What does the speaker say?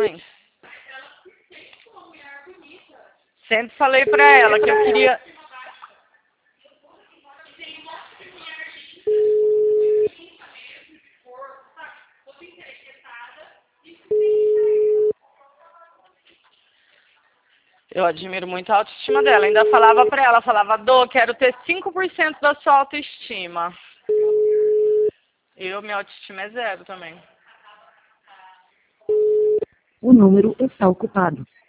também. Sempre falei pra ela que eu queria... Eu admiro muito a autoestima dela. Ainda falava pra ela, falava, Dô, quero ter 5% da sua autoestima. Minha autoestima é 0 também. O número está ocupado.